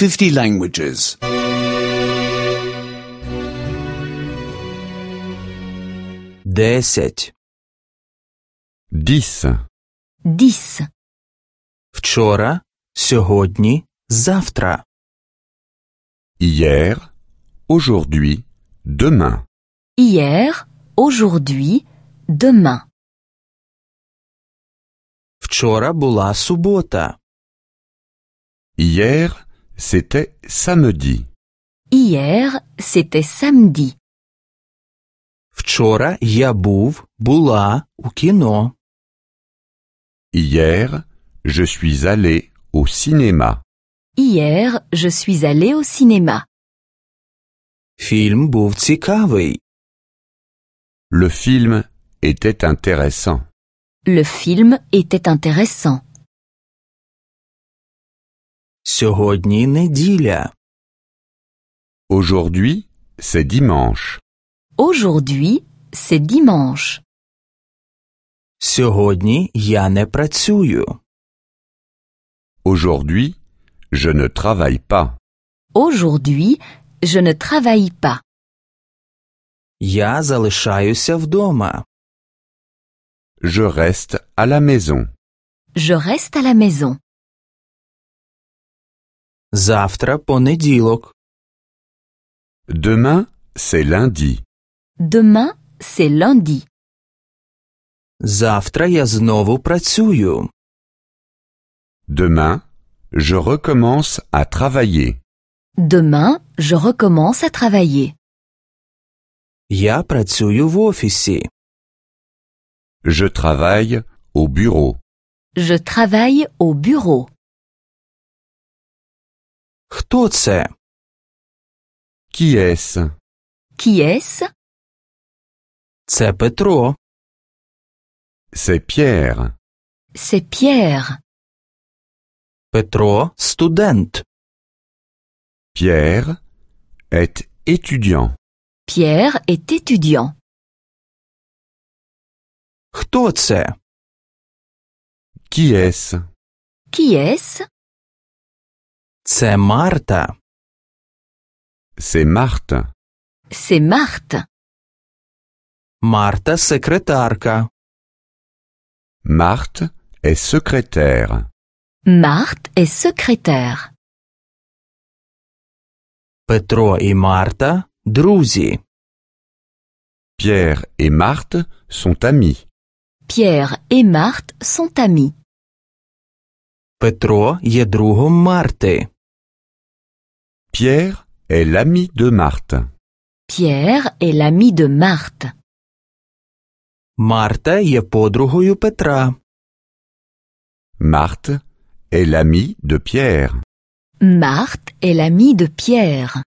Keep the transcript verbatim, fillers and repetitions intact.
fifty languages. Десять. Dix. Dix. Вчора, сьогодні, завтра. Hier, aujourd'hui, demain. Hier, aujourd'hui, demain. Вчора була субота. Hier, c'était samedi. Hier, c'était samedi. Вчора я був, була у кіно. Hier, je suis allé au cinéma. Hier, je suis allé au cinéma. Фільм був цікавий. Le film était intéressant. Le film était intéressant. Сьогодні неділя. Aujourd'hui, c'est dimanche. Aujourd'hui, c'est dimanche. Сьогодні я не працюю. Aujourd'hui, je ne travaille pas. Aujourd'hui, je ne travaille pas. Я залишаюся вдома. Je reste à la maison. Je reste à la maison. Завтра понеділок. Demain, c'est lundi. Demain, c'est lundi. Завтра я знову працюю. Demain, je recommence à travailler. Demain, je recommence à travailler. Я працюю в офісі. Je travaille au bureau. Je travaille au bureau. Хто це? Qui est-ce? Qui est-ce? Це Петро. C'est Pierre. C'est Pierre. Петро – студент. Pierre est étudiant. Pierre est étudiant. Хто це? Qui est-ce? Qui est-ce? Це Марта. C'est Marthe. C'est Marthe. Марта – секретарка. Marthe est secrétaire. Marthe est secrétaire. Петро і Марта – друзі. Pierre et Marthe sont amis. Pierre et Marthe sont amis. Петро є другом Марти. Pierre est l'ami de Marthe. Pierre est l'ami de Marthe. Марта є подругою Петра. Marthe est l'ami de Pierre. Marthe est l'ami de Pierre.